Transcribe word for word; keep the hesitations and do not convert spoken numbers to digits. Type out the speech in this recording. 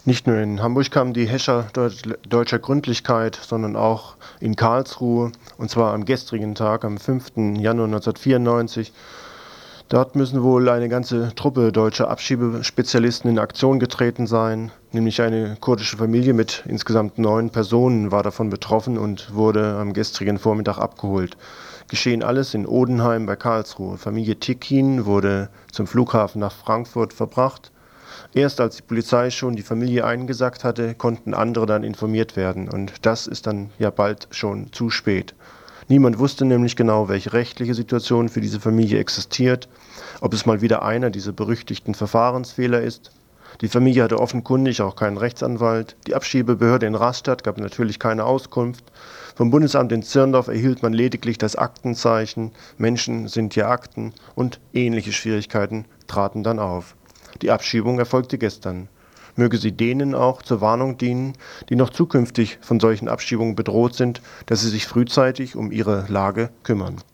Nicht nur in Hamburg kamen die Häscher deut deutscher Gründlichkeit, sondern auch in Karlsruhe, und zwar am gestrigen Tag, am fünften Januar neunzehnhundertvierundneunzig. Dort müssen wohl eine ganze Truppe deutscher Abschiebespezialisten in Aktion getreten sein, nämlich eine kurdische Familie mit insgesamt neun Personen war davon betroffen und wurde am gestrigen Vormittag abgeholt. Geschehen alles in Odenheim bei Karlsruhe. Familie Tikin wurde zum Flughafen nach Frankfurt verbracht. Erst als die Polizei schon die Familie eingesackt hatte, konnten andere dann informiert werden. Und das ist dann ja bald schon zu spät. Niemand wusste nämlich genau, welche rechtliche Situation für diese Familie existiert, ob es mal wieder einer dieser berüchtigten Verfahrensfehler ist. Die Familie hatte offenkundig auch keinen Rechtsanwalt. Die Abschiebebehörde in Rastatt gab natürlich keine Auskunft. Vom Bundesamt in Zirndorf erhielt man lediglich das Aktenzeichen „Menschen sind hier Akten" und ähnliche Schwierigkeiten traten dann auf. Die Abschiebung erfolgte gestern. Möge sie denen auch zur Warnung dienen, die noch zukünftig von solchen Abschiebungen bedroht sind, dass sie sich frühzeitig um ihre Lage kümmern.